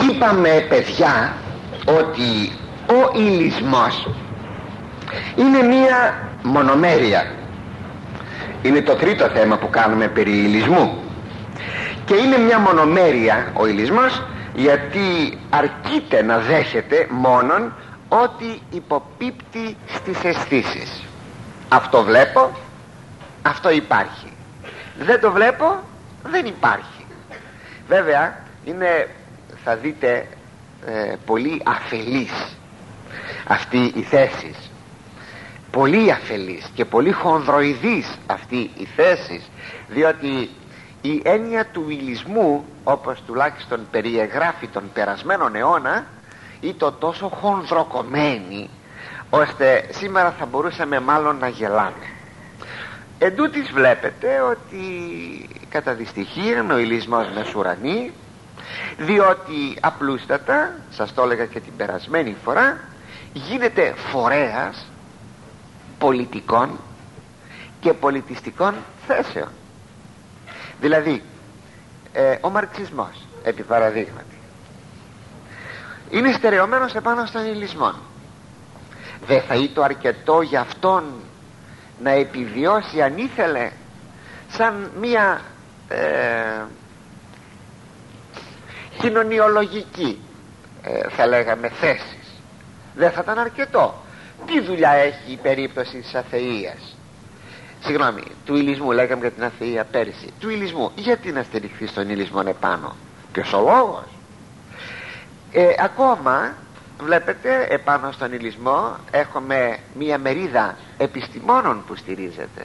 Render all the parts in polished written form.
Είπαμε, παιδιά, ότι ο υλισμός είναι μία μονομέρεια. Είναι το τρίτο θέμα που κάνουμε περί υλισμού. Και είναι μια μονομέρεια ο υλισμός, γιατί αρκείται να δέχεται μόνον ότι υποπίπτει στις αισθήσεις. Αυτό βλέπω, αυτό υπάρχει. Δεν το βλέπω, δεν υπάρχει. Βέβαια είναι, θα δείτε, πολύ αφελής αυτή η θέση, πολύ αφελής και πολύ χονδροειδής αυτή η θέση, διότι η έννοια του υλισμού, όπως τουλάχιστον περιεγράφει τον περασμένο αιώνα, ήταν τόσο χονδροκομμένη, ώστε σήμερα θα μπορούσαμε μάλλον να γελάμε. Εν τούτοις βλέπετε ότι κατά δυστυχία ο υλισμός μεσουρανεί, διότι απλούστατα, σας το έλεγα και την περασμένη φορά, γίνεται φορέας πολιτικών και πολιτιστικών θέσεων. Δηλαδή ο μαρξισμός, επί παραδείγματι, είναι στερεωμένος επάνω στον υλισμό. Δεν θα ήταν αρκετό για αυτόν να επιβιώσει, αν ήθελε, σαν μια κοινωνιολογική, θα λέγαμε, θέσεις? Δεν θα ήταν αρκετό? Τι δουλειά έχει η περίπτωση της αθείας? Συγγνώμη, του υλισμού, λέγαμε για την αθεία πέρυσι. Του υλισμού, γιατί να στηριχθεί στον υλισμό επάνω? Ποιος ο λόγος? Ακόμα βλέπετε, επάνω στον υλισμό έχουμε μία μερίδα επιστημόνων που στηρίζεται.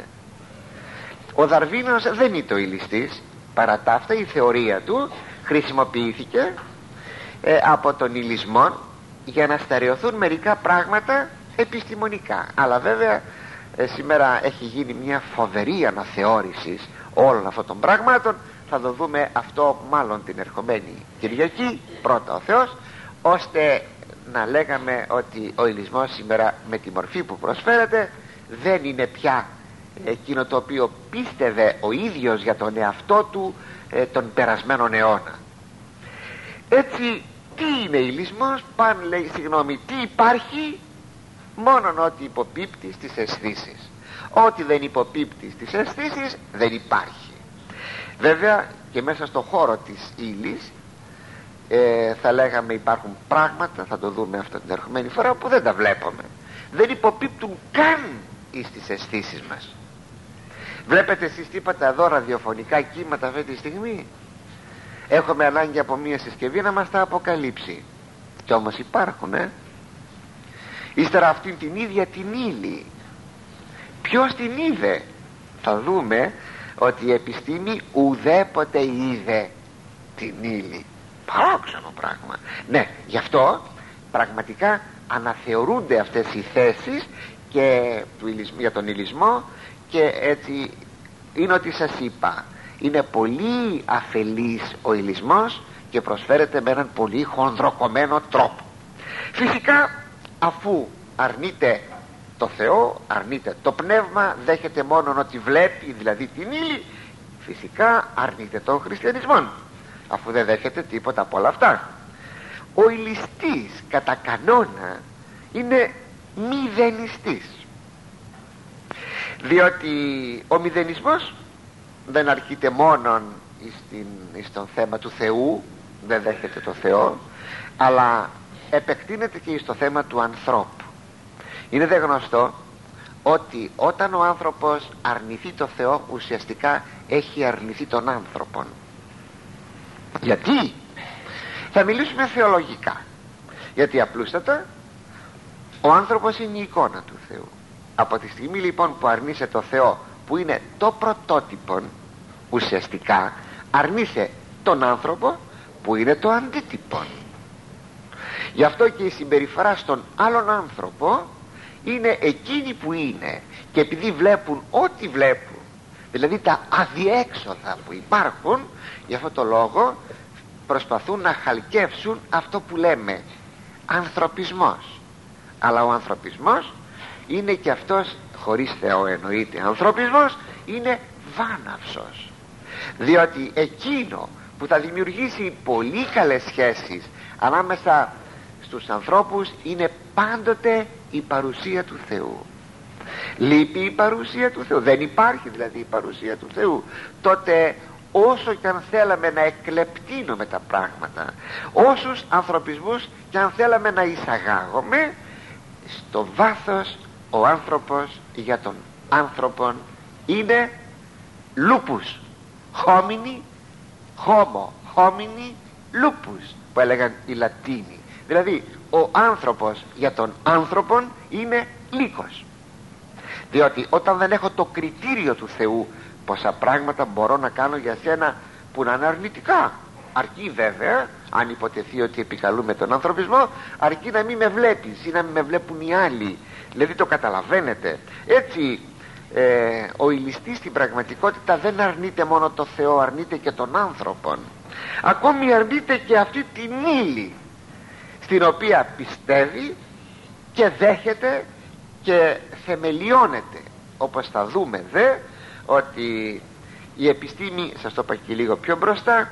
Ο Δαρβίνος δεν είναι το υλιστής, παρά τα αυτά η θεωρία του χρησιμοποιήθηκε από τον υλισμό για να στερεωθούν μερικά πράγματα επιστημονικά. Αλλά βέβαια σήμερα έχει γίνει μια φοβερή αναθεώρηση όλων αυτών των πραγμάτων. Θα το δούμε αυτό μάλλον την ερχομένη Κυριακή, πρώτα ο Θεός, ώστε να λέγαμε ότι ο υλισμός σήμερα με τη μορφή που προσφέρεται δεν είναι πια εκείνο το οποίο πίστευε ο ίδιος για τον εαυτό του τον περασμένον αιώνα. Έτσι, τι είναι υλισμός? Τι υπάρχει? Μόνον ότι υποπίπτει στις αισθήσεις. Ό,τι δεν υποπίπτει στις αισθήσεις δεν υπάρχει. Βέβαια και μέσα στο χώρο της ύλης θα λέγαμε υπάρχουν πράγματα, θα το δούμε αυτό την ερχομένη φορά, που δεν τα βλέπουμε, δεν υποπίπτουν καν στις αισθήσεις μας. Βλέπετε εσείς τίποτα εδώ ραδιοφωνικά κύματα αυτή τη στιγμή? Έχουμε ανάγκη από μια συσκευή να μας τα αποκαλύψει, κι όμως υπάρχουν. Ύστερα αυτήν την ίδια την ύλη, ποιος την είδε? Θα δούμε ότι η επιστήμη ουδέποτε είδε την ύλη. Παράξενο πράγμα. Ναι, γι' αυτό πραγματικά αναθεωρούνται αυτές οι θέσεις και για τον υλισμό, και έτσι είναι ότι σας είπα, είναι πολύ αφελής ο υλισμός και προσφέρεται με έναν πολύ χονδροκομμένο τρόπο. Φυσικά, αφού αρνείται το Θεό, αρνείται το πνεύμα, δέχεται μόνο ότι βλέπει, δηλαδή την ύλη, φυσικά αρνείται τον χριστιανισμό, αφού δεν δέχεται τίποτα από όλα αυτά. Ο υλιστής κατά κανόνα είναι μηδενιστής, διότι ο μηδενισμός δεν αρκείται μόνον στον θέμα του Θεού, δεν δέχεται το Θεό, αλλά επεκτείνεται και στο θέμα του ανθρώπου. Είναι δε γνωστό ότι όταν ο άνθρωπος αρνηθεί το Θεό, ουσιαστικά έχει αρνηθεί τον άνθρωπον. Γιατί? Θα μιλήσουμε θεολογικά. Γιατί απλούστατα ο άνθρωπος είναι η εικόνα του Θεού. Από τη στιγμή λοιπόν που αρνείσαι το Θεό, που είναι το πρωτότυπον, ουσιαστικά αρνείσαι τον άνθρωπο που είναι το αντίτυπον. Γι' αυτό και η συμπεριφορά στον άλλον άνθρωπο είναι εκείνη που είναι, και επειδή βλέπουν ό,τι βλέπουν, δηλαδή τα αδιέξοδα που υπάρχουν, γι' αυτό το λόγο προσπαθούν να χαλκεύσουν αυτό που λέμε ανθρωπισμός. Αλλά ο ανθρωπισμός είναι και αυτός, χωρίς Θεό εννοείται, ανθρωπισμός είναι βάναυσος, διότι εκείνο που θα δημιουργήσει πολύ καλές σχέσεις ανάμεσα στους ανθρώπους είναι πάντοτε η παρουσία του Θεού. Λείπει η παρουσία του Θεού, δεν υπάρχει δηλαδή η παρουσία του Θεού, τότε όσο και αν θέλαμε να εκλεπτύνουμε τα πράγματα, όσους ανθρωπισμούς και αν θέλαμε να εισαγάγουμε, στο βάθος ο άνθρωπος για τον άνθρωπον είναι λούπους, homini homo, homini lupus που έλεγαν οι Λατίνοι. Δηλαδή ο άνθρωπος για τον άνθρωπον είναι λύκος, διότι όταν δεν έχω το κριτήριο του Θεού, πόσα πράγματα μπορώ να κάνω για σένα που να είναι αρνητικά, αρκεί βέβαια, αν υποτεθεί ότι επικαλούμε τον ανθρωπισμό, αρκεί να μην με βλέπεις ή να μην με βλέπουν οι άλλοι. Δηλαδή το καταλαβαίνετε. Έτσι ο ηλιστής στην πραγματικότητα δεν αρνείται μόνο το Θεό, αρνείται και τον άνθρωπον. Ακόμη αρνείται και αυτή την ύλη στην οποία πιστεύει και δέχεται και θεμελιώνεται, όπως θα δούμε δε ότι η επιστήμη, σας το είπα και λίγο πιο μπροστά,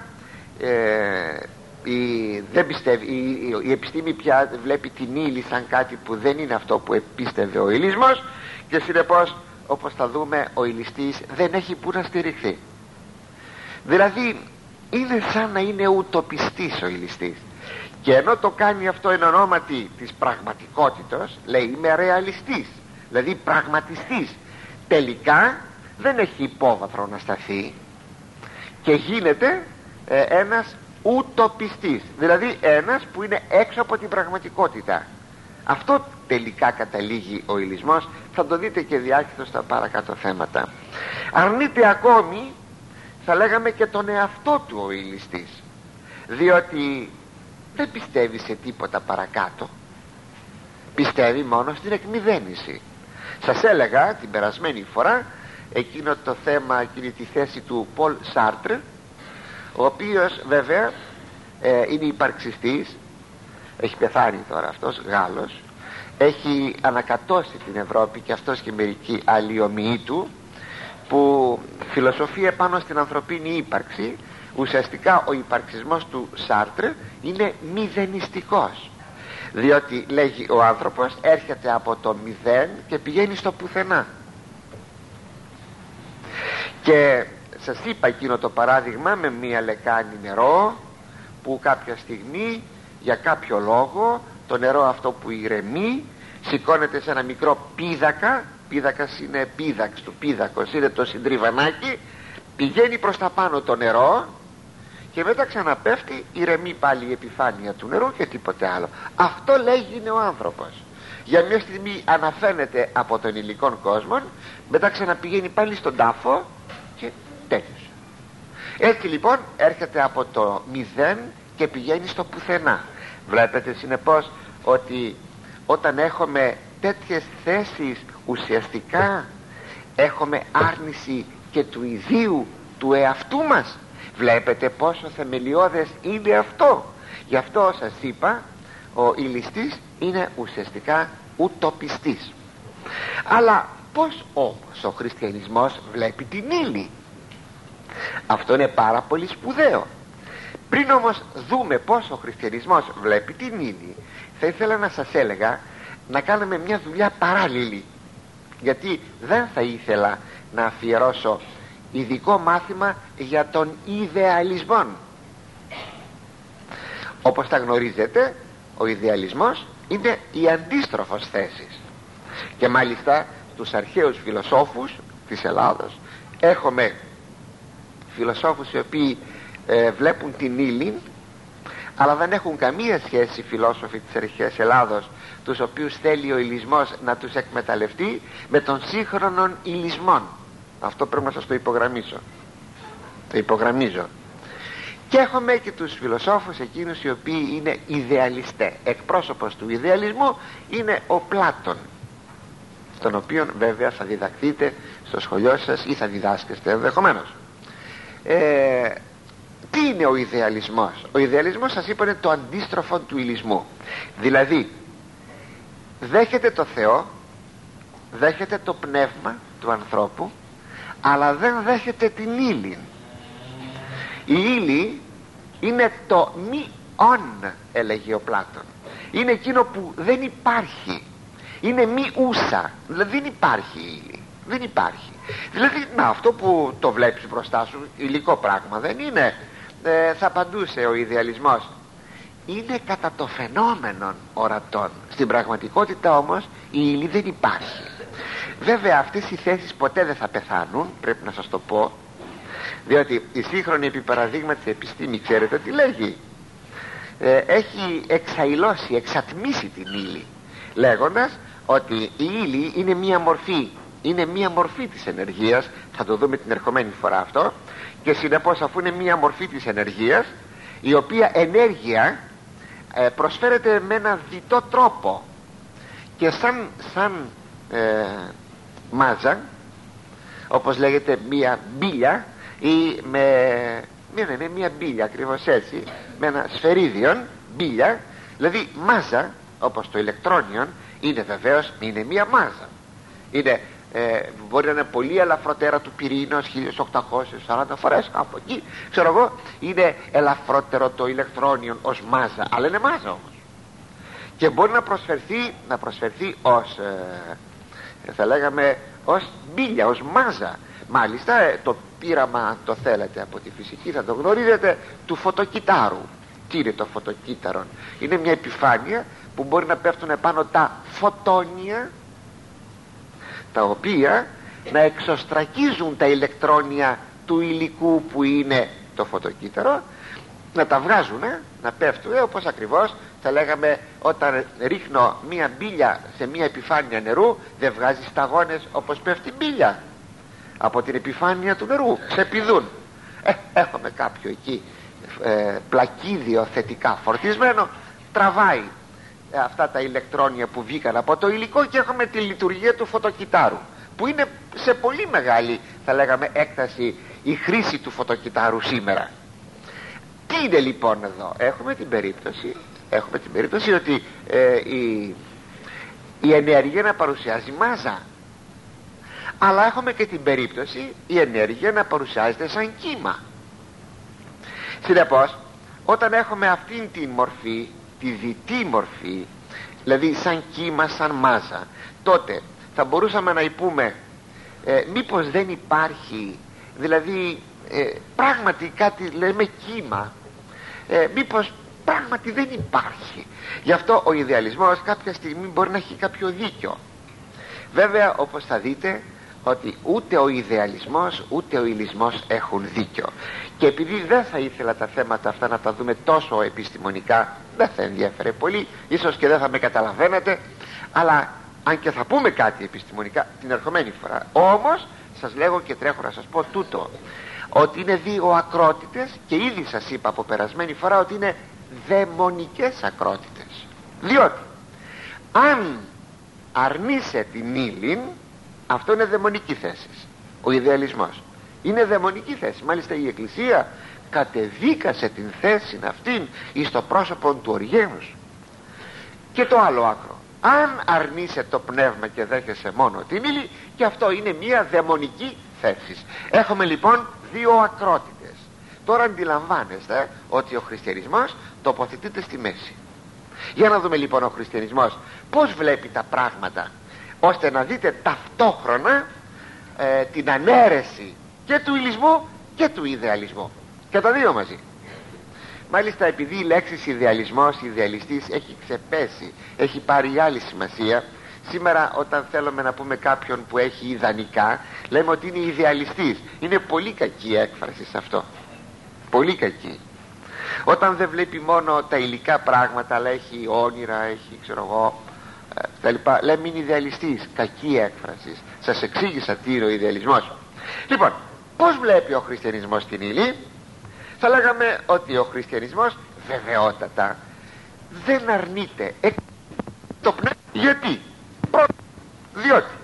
δεν πιστεύει, η επιστήμη πια βλέπει την ύλη σαν κάτι που δεν είναι αυτό που επίστευε ο ηλισμός, και συνεπώς όπως θα δούμε ο ηλιστής δεν έχει που να στηριχθεί. Δηλαδή είναι σαν να είναι ουτοπιστής ο ηλιστής, και ενώ το κάνει αυτό εν ονόματι της πραγματικότητας, λέει είμαι ρεαλιστής, δηλαδή πραγματιστής, τελικά δεν έχει υπόβαθρο να σταθεί και γίνεται ένας ουτοπιστής, δηλαδή ένας που είναι έξω από την πραγματικότητα. Αυτό τελικά καταλήγει ο ηλισμός, θα το δείτε και διάχυτο στα παρακάτω θέματα. Αρνείται ακόμη, θα λέγαμε, και τον εαυτό του ο ηλιστής, διότι δεν πιστεύει σε τίποτα παρακάτω, πιστεύει μόνο στην εκμυδένιση. Σας έλεγα την περασμένη φορά εκείνο το θέμα, εκείνη τη θέση του Πολ Σάρτρ, ο οποίος βέβαια είναι υπαρξιστής, έχει πεθάνει τώρα αυτός, Γάλλος, έχει ανακατώσει την Ευρώπη και αυτός και μερικοί άλλοι ομοιοί του, που φιλοσοφεί επάνω στην ανθρωπίνη ύπαρξη. Ουσιαστικά ο υπαρξισμός του Σάρτρ είναι μηδενιστικός, διότι λέγει ο άνθρωπος έρχεται από το μηδέν και πηγαίνει στο πουθενά. Και σας είπα εκείνο το παράδειγμα με μία λεκάνη νερό, που κάποια στιγμή για κάποιο λόγο το νερό αυτό που ηρεμεί σηκώνεται σε ένα μικρό πίδακα. Πίδακας είναι πίδαξ του πίδακος, είναι το συντριβανάκι, πηγαίνει προς τα πάνω το νερό και μετά ξαναπέφτει, ηρεμεί πάλι η επιφάνεια του νερού και τίποτε άλλο. Αυτό λέγει είναι ο άνθρωπος. Για μια στιγμή αναφαίνεται από τον υλικών κόσμο, μετά ξαναπηγαίνει πάλι στον τάφο και τέλειωσε. Έτσι λοιπόν έρχεται από το μηδέν και πηγαίνει στο πουθενά. Βλέπετε συνεπώς ότι όταν έχουμε τέτοιες θέσεις, ουσιαστικά έχουμε άρνηση και του ιδίου του εαυτού μας. Βλέπετε πόσο θεμελιώδες είναι αυτό. Γι' αυτό σας είπα, ο ηλιστής είναι ουσιαστικά ουτοπιστής. Αλλά πως όμως ο χριστιανισμός βλέπει την ύλη? Αυτό είναι πάρα πολύ σπουδαίο. Πριν όμως δούμε πως ο χριστιανισμός βλέπει την ύλη, θα ήθελα να σας έλεγα να κάνουμε μια δουλειά παράλληλη, γιατί δεν θα ήθελα να αφιερώσω ειδικό μάθημα για τον ιδεαλισμό. Όπως τα γνωρίζετε, ο ιδεαλισμός είναι η αντίστροφος θέσης, και μάλιστα τους αρχαίους φιλοσόφους της Ελλάδος έχουμε φιλοσόφους οι οποίοι βλέπουν την ύλη, αλλά δεν έχουν καμία σχέση οι φιλόσοφοι της αρχαίας Ελλάδος, τους οποίους θέλει ο ηλισμός να τους εκμεταλλευτεί, με τον σύγχρονων ηλισμών. Αυτό πρέπει να σας το υπογραμμίσω. Το υπογραμμίζω. Και έχουμε και τους φιλοσόφους εκείνους οι οποίοι είναι ιδεαλιστές. Εκπρόσωπος του ιδεαλισμού είναι ο Πλάτων, τον οποίον βέβαια θα διδαχθείτε στο σχολείο σας ή θα διδάσκεστε ενδεχομένως. Τι είναι ο ιδεαλισμός? Ο ιδεαλισμός, σας είπα, είναι το αντίστροφο του ηλισμού. Δηλαδή δέχεται το Θεό, δέχεται το πνεύμα του ανθρώπου, αλλά δεν δέχεται την ύλη. Η ύλη είναι το μη ον, έλεγε ο Πλάτων. Είναι εκείνο που δεν υπάρχει, είναι μη ούσα, δηλαδή δεν υπάρχει ύλη, δεν υπάρχει. Δηλαδή αυτό που το βλέπεις μπροστά σου, υλικό πράγμα δεν είναι, θα απαντούσε ο ιδεαλισμός, είναι κατά το φαινόμενον ορατών. Στην πραγματικότητα όμως η ύλη δεν υπάρχει. Βέβαια αυτές οι θέσεις ποτέ δεν θα πεθάνουν, πρέπει να σας το πω, διότι η σύγχρονη επιπαραδείγματη επιστήμη, ξέρετε τι λέγει, έχει εξαϊλώσει, εξατμίσει την ύλη, λέγοντας ότι η ύλη είναι μία μορφή, είναι μία μορφή της ενεργείας. Θα το δούμε την ερχομένη φορά αυτό. Και συνεπώς, αφού είναι μία μορφή της ενεργείας, η οποία ενέργεια προσφέρεται με ένα διτό τρόπο, και σαν μάζα, όπως λέγεται μία μπίλια, ή με μία μπίλια, ακριβώς έτσι, με ένα σφαιρίδιον μπίλια, δηλαδή μάζα, όπως το ηλεκτρόνιον είναι, βεβαίως είναι μία μάζα, είναι, μπορεί να είναι πολύ ελαφρότερα του πυρήνος, 1840 φορές από εκεί, ξέρω εγώ, είναι ελαφρότερο το ηλεκτρόνιον ως μάζα, αλλά είναι μάζα όμως, και μπορεί να προσφερθεί ως θα λέγαμε ως μπίλια, ως μάζα. Μάλιστα το πείραμα, αν το θέλετε, από τη φυσική θα το γνωρίζετε, του φωτοκυτάρου. Τι είναι το φωτοκύτταρο? Είναι μια επιφάνεια που μπορεί να πέφτουν επάνω τα φωτόνια, τα οποία να εξωστρακίζουν τα ηλεκτρόνια του υλικού που είναι το φωτοκύτταρο, να τα βγάζουν, να πέφτουν, όπως ακριβώς θα λέγαμε όταν ρίχνω μία μπίλια σε μία επιφάνεια νερού, δεν βγάζει σταγόνες όπως πέφτει μπίλια από την επιφάνεια του νερού, ξεπηδούν. Έχουμε κάποιο εκεί πλακίδιο θετικά φορτισμένο, τραβάει αυτά τα ηλεκτρόνια που βγήκαν από το υλικό, και έχουμε τη λειτουργία του φωτοκυτάρου, που είναι σε πολύ μεγάλη, θα λέγαμε, έκταση η χρήση του φωτοκυτάρου σήμερα. Τι είναι λοιπόν εδώ? Έχουμε την περίπτωση ότι η ενέργεια να παρουσιάζει μάζα, αλλά έχουμε και την περίπτωση η ενέργεια να παρουσιάζεται σαν κύμα. Συνεπώς, όταν έχουμε αυτήν την μορφή, τη διτή μορφή, δηλαδή σαν κύμα, σαν μάζα, τότε θα μπορούσαμε να πούμε μήπως δεν υπάρχει, δηλαδή πράγματι κάτι λέμε κύμα, μήπως πράγματι δεν υπάρχει? Γι' αυτό ο ιδεαλισμός κάποια στιγμή μπορεί να έχει κάποιο δίκιο. Βέβαια, όπως θα δείτε, ότι ούτε ο ιδεαλισμός ούτε ο υλισμός έχουν δίκιο, και επειδή δεν θα ήθελα τα θέματα αυτά να τα δούμε τόσο επιστημονικά, δεν θα ενδιαφέρε πολύ, ίσως και δεν θα με καταλαβαίνετε, αλλά αν και θα πούμε κάτι επιστημονικά την ερχομένη φορά. Όμως σας λέγω και τρέχω να σας πω τούτο, ότι είναι δύο ακρότητες, και ήδη σας είπα από περασμένη φορά ότι είναι δαιμονικές ακρότητες, διότι αν αρνείσαι την ύλην, αυτό είναι δαιμονική θέση. Ο ιδεαλισμός είναι δαιμονική θέση. Μάλιστα η Εκκλησία κατεδίκασε την θέση αυτήν εις το πρόσωπο του Οργένους. Και το άλλο άκρο, αν αρνείσαι το πνεύμα και δέχεσαι μόνο την ύλη, και αυτό είναι μια δαιμονική θέση. Έχουμε λοιπόν δύο ακρότητες. Τώρα αντιλαμβάνεστε ότι ο χριστιανισμός τοποθετείται στη μέση. Για να δούμε λοιπόν ο χριστιανισμός πως βλέπει τα πράγματα, ώστε να δείτε ταυτόχρονα την ανέρεση και του υλισμού και του ιδεαλισμού, και τα δύο μαζί. Μάλιστα, επειδή η λέξη ιδεαλισμός, ιδεαλιστής έχει ξεπέσει, έχει πάρει άλλη σημασία, σήμερα όταν θέλουμε να πούμε κάποιον που έχει ιδανικά, λέμε ότι είναι ιδεαλιστής. Είναι πολύ κακή έκφραση σε αυτό, πολύ κακή. Όταν δεν βλέπει μόνο τα υλικά πράγματα, αλλά έχει όνειρα, έχει ξέρω εγώ τα λοιπά, λέμε είναι ιδεαλιστής. Κακή έκφραση. Σας εξήγησα τι είναι ο ιδεαλισμός. Λοιπόν, πως βλέπει ο χριστιανισμός την ύλη? Θα λέγαμε ότι ο χριστιανισμός βεβαιότατα δεν αρνείται το πνεύμα. Γιατί? Πρώτον, διότι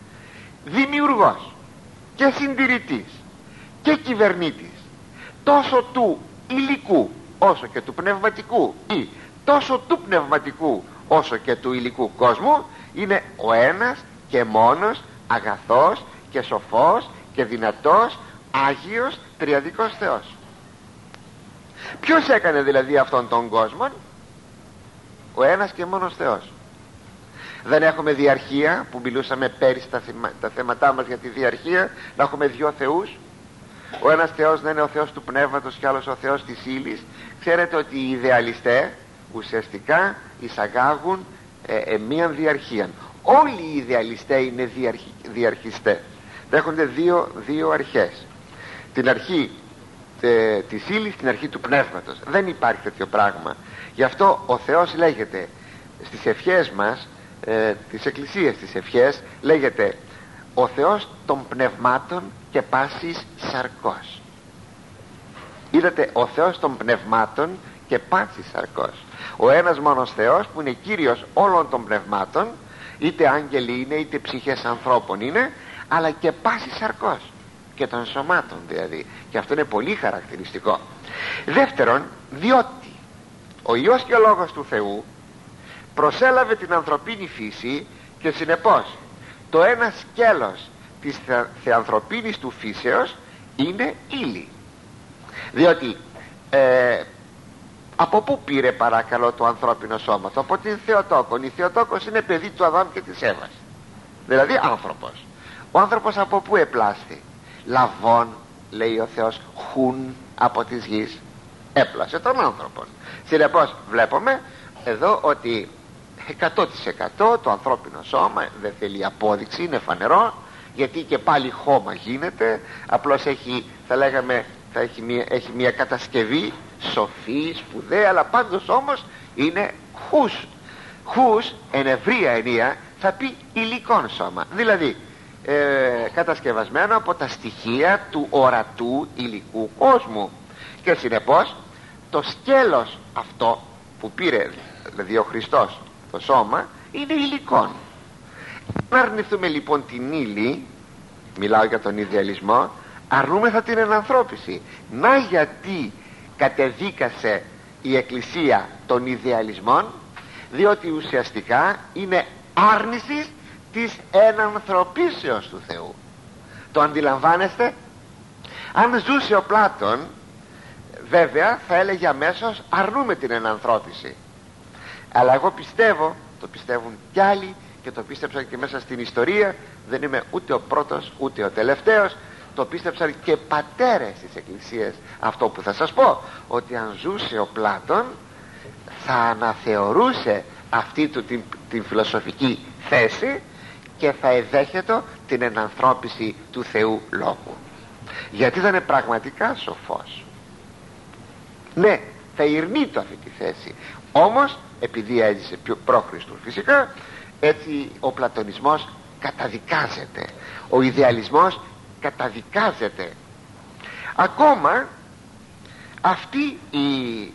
δημιουργός και συντηρητής και κυβερνήτης τόσο του υλικού όσο και του πνευματικού, ή τόσο του πνευματικού όσο και του υλικού κόσμου, είναι ο ένας και μόνος αγαθός και σοφός και δυνατός Άγιος Τριαδικός Θεός. Ποιος έκανε δηλαδή αυτόν τον κόσμο? Ο ένας και μόνος Θεός. Δεν έχουμε διαρχία, που μιλούσαμε πέρυσι τα θέματά μας για τη διαρχία, να έχουμε δύο θεούς. Ο ένας Θεός να είναι ο Θεός του πνεύματος και άλλος ο Θεός της ύλης. Ξέρετε ότι οι ιδεαλιστές ουσιαστικά εισαγάγουν μίαν διαρχία. Όλοι οι ιδεαλιστές είναι διαρχιστές. Δέχονται δύο αρχές. Την αρχή της ύλης, την αρχή του πνεύματος. Δεν υπάρχει τέτοιο πράγμα. Γι' αυτό ο Θεός λέγεται στις ευχές μας, τις εκκλησίες, τις ευχές, λέγεται ο Θεός των πνευμάτων και πάσης σαρκός. Είδατε, ο Θεός των πνευμάτων και πάσης σαρκός. Ο ένας μόνος Θεός που είναι Κύριος όλων των πνευμάτων, είτε άγγελοι είναι είτε ψυχές ανθρώπων είναι, αλλά και πάσης σαρκός, και των σωμάτων δηλαδή. Και αυτό είναι πολύ χαρακτηριστικό. Δεύτερον, διότι ο Υιός και ο Λόγος του Θεού προσέλαβε την ανθρωπίνη φύση, και συνεπώς το ένα σκέλος της θεανθρωπίνης του φύσεως είναι ύλη. Διότι από πού πήρε παρακαλώ το ανθρώπινο σώμα? Από την Θεοτόκον. Η Θεοτόκος είναι παιδί του Αδάμ και της Εύας, δηλαδή άνθρωπος. Ο άνθρωπος από πού επλάσθη? Λαβών, λέει ο Θεός, χουν από της γης. Έπλασε τον άνθρωπο. Συνεπώς βλέπουμε εδώ ότι 100% το ανθρώπινο σώμα, δεν θέλει απόδειξη, είναι φανερό, γιατί και πάλι χώμα γίνεται, απλώς έχει, θα λέγαμε, έχει μια κατασκευή σοφή, σπουδαία, αλλά πάντως όμως είναι χους εν ευρία ενία θα πει υλικόν σώμα, δηλαδή κατασκευασμένο από τα στοιχεία του ορατού υλικού κόσμου. Και συνεπώς το σκέλος αυτό που πήρε δηλαδή ο Χριστός το σώμα είναι υλικόν. Να αρνηθούμε λοιπόν την ύλη, μιλάω για τον ιδεαλισμό, αρνούμεθα την ενανθρώπιση. Να γιατί κατεδίκασε η Εκκλησία των ιδεαλισμών, διότι ουσιαστικά είναι άρνηση της ενανθρωπίσεως του Θεού. Το αντιλαμβάνεστε? Αν ζούσε ο Πλάτων, βέβαια θα έλεγε αμέσως αρνούμε την ενανθρώπιση. Αλλά εγώ πιστεύω, το πιστεύουν κι άλλοι και το πίστεψαν και μέσα στην ιστορία, δεν είμαι ούτε ο πρώτος ούτε ο τελευταίος, το πίστεψαν και πατέρες της Εκκλησίας αυτό που θα σας πω, ότι αν ζούσε ο Πλάτων θα αναθεωρούσε αυτή του την φιλοσοφική θέση και θα εδέχεται την ενανθρώπιση του Θεού Λόγου, γιατί ήταν πραγματικά σοφός. Ναι, θα ειρνείτο αυτή τη θέση, όμως επειδή έζησε πιο προ-Χριστού φυσικά, έτσι ο πλατωνισμός καταδικάζεται, ο ιδεαλισμός καταδικάζεται. Ακόμα αυτή η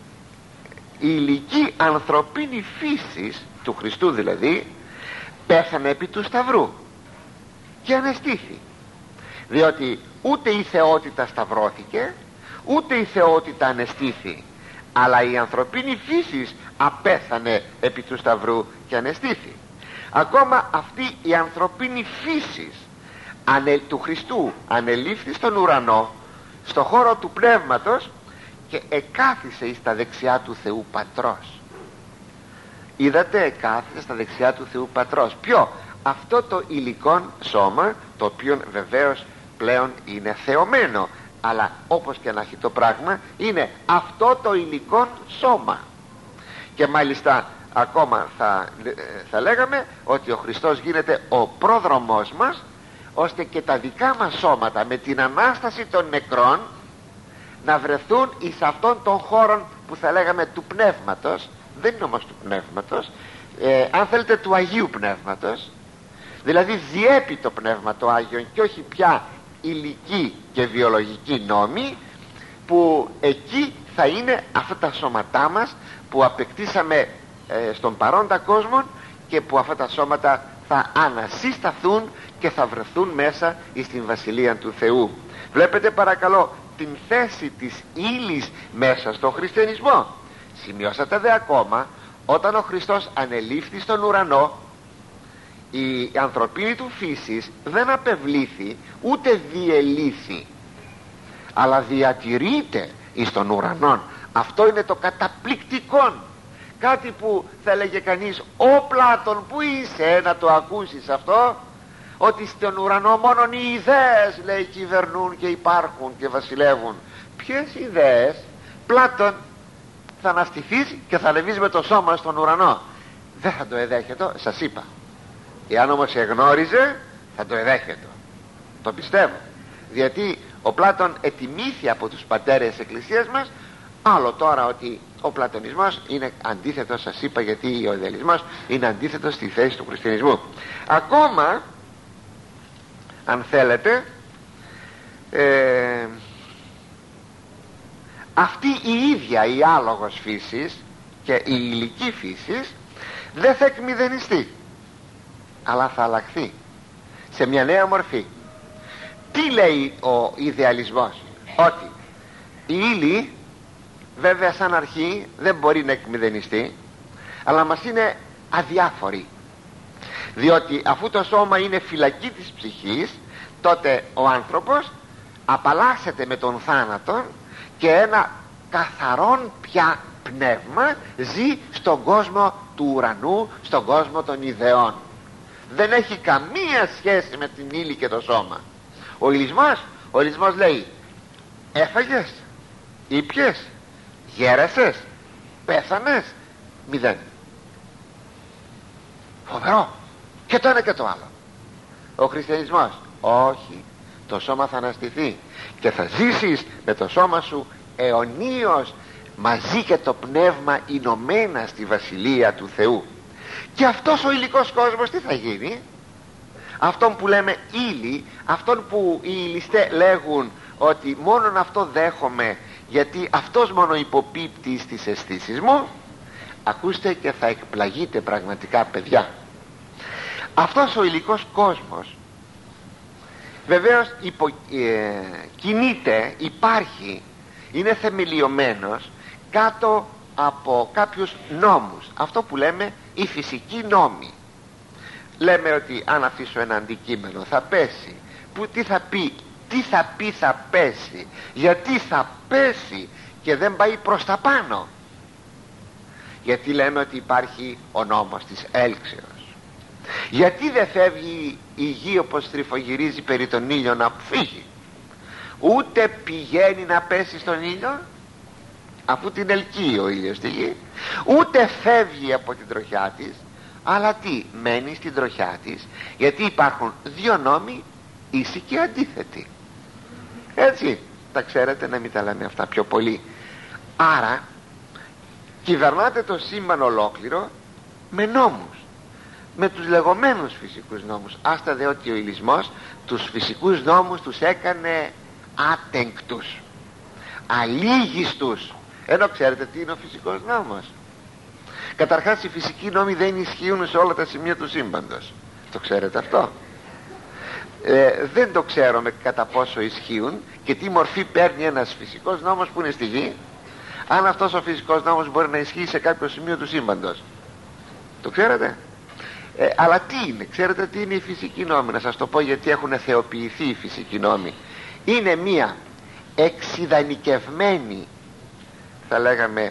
υλική ανθρωπίνη φύση του Χριστού δηλαδή πέθανε επί του Σταυρού και ανεστήθη, διότι ούτε η θεότητα σταυρώθηκε ούτε η θεότητα ανεστήθη, αλλά η ανθρωπίνη φύση απέθανε επί του Σταυρού και ανεστήθη. Ακόμα αυτή η ανθρωπίνη φύση του Χριστού ανελήφθη στον ουρανό, στο χώρο του πνεύματος, και εκάθισε εις τα δεξιά του Θεού Πατρός. Είδατε, εκάθισε στα δεξιά του Θεού Πατρός. Ποιο? Αυτό το υλικόν σώμα, το οποίο βεβαίως πλέον είναι θεωμένο, αλλά όπως και να έχει το πράγμα, είναι αυτό το υλικόν σώμα. Και μάλιστα ακόμα θα λέγαμε ότι ο Χριστός γίνεται ο πρόδρομός μας, ώστε και τα δικά μας σώματα με την Ανάσταση των νεκρών να βρεθούν εις αυτόν των χώρων που θα λέγαμε του πνεύματος. Δεν είναι όμως του πνεύματος, αν θέλετε του Αγίου Πνεύματος, δηλαδή διέπει το Πνεύμα το Άγιον και όχι πια υλική και βιολογική νόμη, που εκεί θα είναι αυτά τα σώματά μας που απεκτήσαμε στον παρόντα κόσμο, και που αυτά τα σώματα θα ανασύσταθούν και θα βρεθούν μέσα στην Βασιλεία του Θεού. Βλέπετε παρακαλώ την θέση της ύλης μέσα στο χριστιανισμό. Σημειώσατε δε ακόμα, όταν ο Χριστός ανελήφθη στον ουρανό, η ανθρωπίνη του φύσης δεν απευλήθη ούτε διελήθη, αλλά διατηρείται εις των ουρανών. Αυτό είναι το καταπληκτικό, κάτι που θα έλεγε κανείς, ο Πλάτων που είσαι να το ακούσεις αυτό, ότι στον ουρανό μόνον οι ιδέες, λέει, κυβερνούν και υπάρχουν και βασιλεύουν. Ποιες ιδέες? Πλάτων, θα αναστηθείς και θα ανεβείς με το σώμα στον ουρανό. Δεν θα το εδέχεται, σας είπα. Εάν όμως εγνώριζε θα το εδέχεται, το πιστεύω, διότι ο Πλάτων ετιμήθη από τους πατέρες της Εκκλησίας μας. Άλλο τώρα ότι ο πλατωνισμός είναι αντίθετος, σας είπα, γιατί ο ιδεαλισμός είναι αντίθετος στη θέση του χριστιανισμού. Ακόμα, αν θέλετε, αυτή η ίδια η άλογος φύσης και η υλική φύσης δεν θα εκμηδενιστεί, αλλά θα αλλάχθει σε μια νέα μορφή. Τι λέει ο ιδεαλισμός? Ότι η ύλη βέβαια σαν αρχή δεν μπορεί να εκμηδενιστεί, αλλά μας είναι αδιάφορη, διότι αφού το σώμα είναι φυλακή της ψυχής, τότε ο άνθρωπος απαλλάσσεται με τον θάνατο και ένα καθαρόν πια πνεύμα ζει στον κόσμο του ουρανού, στον κόσμο των ιδεών. Δεν έχει καμία σχέση με την ύλη και το σώμα. Ο υλισμός λέει, έφαγες, ήπιες, γέρασες, πέθανες, μηδέν. Φοβερό. Και το ένα και το άλλο. Ο χριστιανισμός, όχι, το σώμα θα αναστηθεί και θα ζήσεις με το σώμα σου αιωνίως, μαζί και το πνεύμα ενωμένα στη βασιλεία του Θεού. Και αυτός ο υλικός κόσμος τι θα γίνει? Αυτόν που λέμε ύλη, αυτόν που οι υλιστές λέγουν ότι μόνον αυτό δέχομαι γιατί αυτός μόνο υποπίπτει στις αισθήσεις μου, ακούστε και θα εκπλαγείτε πραγματικά, παιδιά. Αυτός ο υλικός κόσμος βεβαίως κινείται, υπάρχει, είναι θεμελιωμένος κάτω από κάποιους νόμους, αυτό που λέμε οι φυσικοί νόμοι. Λέμε ότι αν αφήσω ένα αντικείμενο θα πέσει, που τι θα πει θα πέσει, γιατί θα πέσει και δεν πάει προς τα πάνω? Γιατί λέμε ότι υπάρχει ο νόμος της έλξεως. Γιατί δεν φεύγει η γη όπως τρυφογυρίζει περί τον ήλιο να φύγει, ούτε πηγαίνει να πέσει στον ήλιο, αφού την ελκύει ο ήλιος στη γη, ούτε φεύγει από την τροχιά της, αλλά τι, μένει στην τροχιά της, γιατί υπάρχουν δύο νόμοι ίσοι και αντίθετοι. Έτσι, τα ξέρετε, να μην τα λέμε αυτά πιο πολύ. Άρα κυβερνάτε το σύμπαν ολόκληρο με νόμους, με τους λεγόμενους φυσικούς νόμους. Άστα δε ότι ο υλισμός τους φυσικούς νόμους τους έκανε άτεγκτους, αλήγιστους. Ενώ ξέρετε τι είναι ο φυσικός νόμος? Καταρχάς οι φυσικοί νόμοι δεν ισχύουν σε όλα τα σημεία του σύμπαντος. Το ξέρετε αυτό? Δεν το ξέρουμε κατά πόσο ισχύουν και τι μορφή παίρνει ένας φυσικός νόμος που είναι στη γη, αν αυτός ο φυσικός νόμος μπορεί να ισχύει σε κάποιο σημείο του σύμπαντος. Το ξέρετε? Αλλά τι είναι? Ξέρετε τι είναι οι φυσικοί νόμοι? Να σας το πω, γιατί έχουν θεοποιηθεί οι φυσικοί νόμοι. Είναι μία εξειδανικευμένη, θα λέγαμε,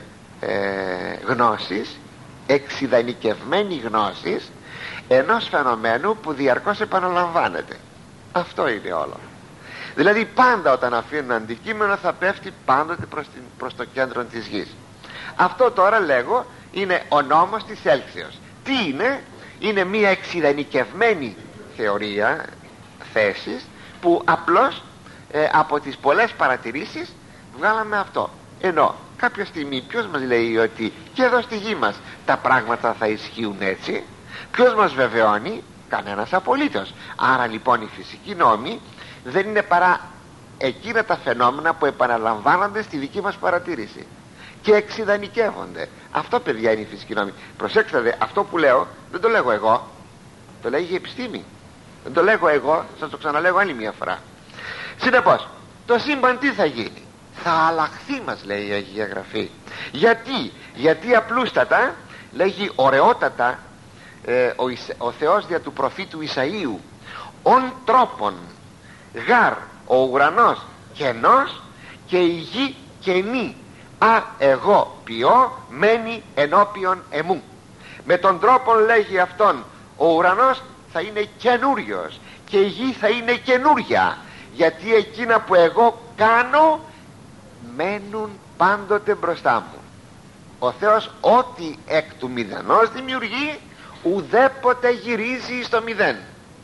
γνώσης, εξειδανικευμένη γνώσης ενός φαινομένου που διαρκώς επαναλαμβάνεται. Αυτό είναι όλο. Δηλαδή πάντα όταν αφήνουν αντικείμενο θα πέφτει πάντοτε προς το κέντρο της γης. Αυτό τώρα λέγω είναι ο νόμος της έλξεως. Τι είναι? Είναι μια εξειδανικευμένη θεωρία, θέσης, που απλώς από τις πολλές παρατηρήσεις βγάλαμε αυτό. Ενώ κάποια στιγμή ποιος μας λέει ότι και εδώ στη γη μας τα πράγματα θα ισχύουν έτσι? Ποιος μας βεβαιώνει? Κανένας απολύτως. Άρα λοιπόν οι φυσικοί νόμοι δεν είναι παρά εκείνα τα φαινόμενα που επαναλαμβάνονται στη δική μας παρατήρηση και εξειδανικεύονται. Αυτό, παιδιά, είναι οι φυσικοί νόμοι. Προσέξτε δε, αυτό που λέω δεν το λέγω εγώ, το λέγει η επιστήμη. Δεν το λέγω εγώ, σας το ξαναλέγω άλλη μια φορά. Συνεπώς το σύμπαν τι θα γίνει? Θα αλλάχθει, μας λέει η Αγία Γραφή. Γιατί απλούστατα λέγει, ωραιότατα, ο Θεός δια του προφήτου Ισαΐου, ον τρόπον γάρ ο ουρανός κενός και η γη καινή. Εγώ ποιώ μένει ενώπιον εμού. Με τον τρόπο λέγει αυτόν, ο ουρανός θα είναι καινούριος και η γη θα είναι καινούρια, γιατί εκείνα που εγώ κάνω μένουν πάντοτε μπροστά μου. Ο Θεός ό,τι εκ του μηδενός δημιουργεί, ουδέποτε γυρίζει στο μηδέν.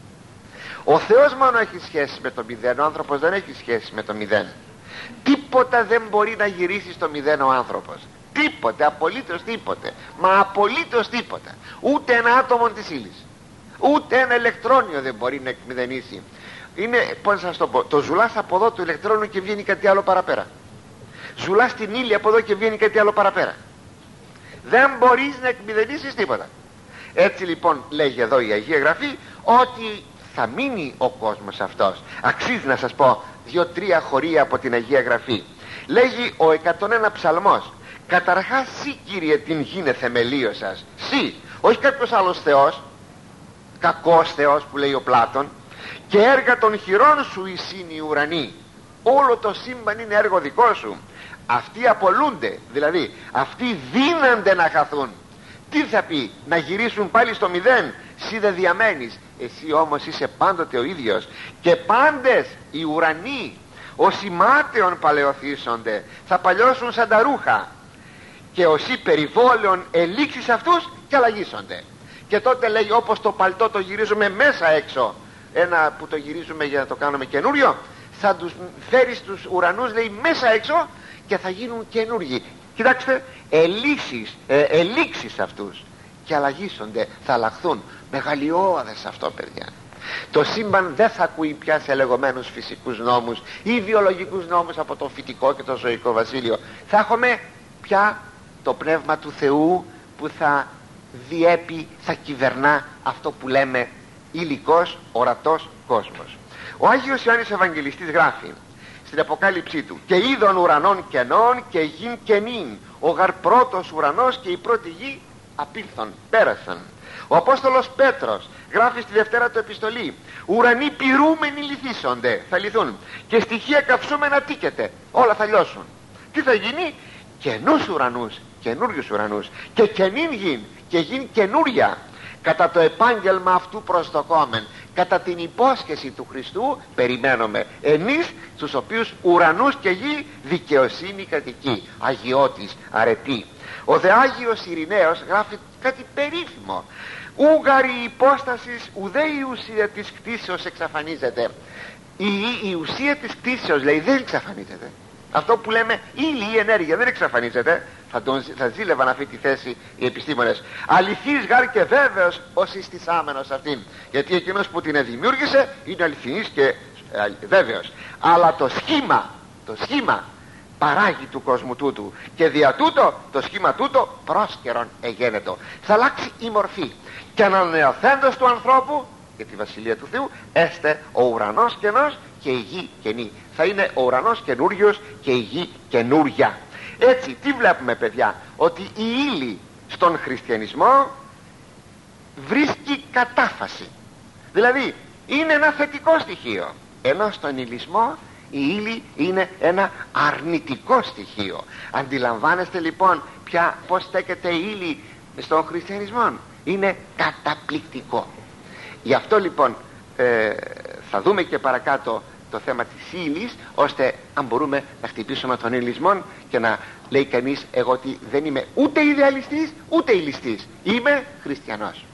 Ο Θεός μόνο έχει σχέση με το μηδέν, ο άνθρωπος δεν έχει σχέση με το μηδέν. Τίποτα δεν μπορεί να γυρίσει στο μηδέν ο άνθρωπος. Τίποτε, απολύτως τίποτε. Μα απολύτως τίποτα. Ούτε ένα άτομο της ύλης, ούτε ένα ηλεκτρόνιο δεν μπορεί να εκμηδενήσει. Είναι, πώς σας το πω, το ζουλάς από εδώ το ηλεκτρόνιο και βγαίνει κάτι άλλο παραπέρα. Ζουλάς την ύλη από εδώ και βγαίνει κάτι άλλο παραπέρα. Δεν μπορείς να εκμηδενήσεις τίποτα. Έτσι λοιπόν λέγει εδώ η Αγία Γραφή ότι θα μείνει ο κόσμος αυτός. Αξίζει να σας πω 2-3 χωρία από την Αγία Γραφή. Λέγει ο 101 ψαλμός, καταρχάς σύ Κύριε την γήνε θεμελίωσας. Σύ, όχι κάποιος άλλος θεός, κακός θεός που λέει ο Πλάτων. Και έργα των χειρών σου εισήν οι ουρανοί. Όλο το σύμπαν είναι έργο δικό σου. Αυτοί απολούνται, δηλαδή αυτοί δύνανται να χαθούν. Τι θα πει, να γυρίσουν πάλι στο μηδέν? Εσύ δεν διαμένεις, εσύ όμως είσαι πάντοτε ο ίδιος. Και πάντες οι ουρανοί όσοι μάταιον παλαιοθήσονται θα παλιώσουν σαν τα ρούχα, και όσοι περιβόλαιον ελήξεις αυτούς και αλλαγήσονται. Και τότε λέει, όπως το παλτό το γυρίζουμε μέσα έξω, ένα που το γυρίζουμε για να το κάνουμε καινούριο, θα τους φέρεις τους ουρανούς, λέει, μέσα έξω και θα γίνουν καινούργοι. Κοιτάξτε, ελήξεις αυτούς και αλλαγήσονται, θα αλλάχθουν. Μεγαλειώδες αυτό, παιδιά. Το σύμπαν δεν θα ακούει πια σε λεγόμενους φυσικούς νόμους ή βιολογικούς νόμους από το φυτικό και το ζωικό βασίλειο. Θα έχουμε πια το πνεύμα του Θεού που θα διέπει, θα κυβερνά αυτό που λέμε υλικός, ορατός κόσμος. Ο Άγιος Ιωάννης Ευαγγελιστής γράφει στην Αποκάλυψή του, και είδων ουρανών κενών και γην κενήν, ο γαρ πρώτος ουρανός και η πρώτη γη απήλθον, πέρασαν. Ο Απόστολος Πέτρος γράφει στη Δευτέρα του επιστολή, ουρανοί πυρούμενοι λυθίσονται, θα λυθούν, και στοιχεία καυσούμενα τίκεται, όλα θα λιώσουν. Τι θα γίνει? Καινούς ουρανούς, καινούριους ουρανούς, και καινήν γην, και γην καινούρια, κατά το επάγγελμα αυτού προσδοκόμεν, κατά την υπόσχεση του Χριστού περιμένουμε εμείς, τους οποίους ουρανούς και γη δικαιοσύνη κατοικεί, αγιώτης, αρετή. Ο δε Άγιος Ειρηναίος γράφει κάτι περίφημο, ούγαρη υπόστασης ουδέ η ουσία της κτήσεως εξαφανίζεται. Η ουσία της κτήσεως, λέει, δεν εξαφανίζεται. Αυτό που λέμε ύλη ή ενέργεια δεν εξαφανίζεται. Θα ζήλευαν αυτή τη θέση οι επιστήμονες. Αληθής γάρ και βέβαιος ο συστησάμενος αυτήν, γιατί εκείνος που την δημιούργησε είναι αληθινής και βέβαιος. Αλλά το σχήμα παράγει του κόσμου τούτου, και δια τούτο το σχήμα τούτο πρόσκαιρον εγένετο. Θα αλλάξει η μορφή, και ανανεωθέντος του ανθρώπου για τη Βασιλεία του Θεού έστε ο ουρανός καινός και η γη καινή. Θα είναι ο ουρανός καινούριος και η γη καινούρια. Έτσι τι βλέπουμε, παιδιά? Ότι η ύλη στον χριστιανισμό βρίσκει κατάφαση, δηλαδή είναι ένα θετικό στοιχείο, ενώ στον υλισμό η ύλη είναι ένα αρνητικό στοιχείο. Αντιλαμβάνεστε λοιπόν πια πως στέκεται η ύλη στον χριστιανισμό? Είναι καταπληκτικό. Γι' αυτό λοιπόν θα δούμε και παρακάτω το θέμα της ύλης, ώστε αν μπορούμε να χτυπήσουμε τον υλισμό και να λέει κανείς, εγώ ότι δεν είμαι ούτε ιδεαλιστής ούτε υλιστής, είμαι χριστιανός.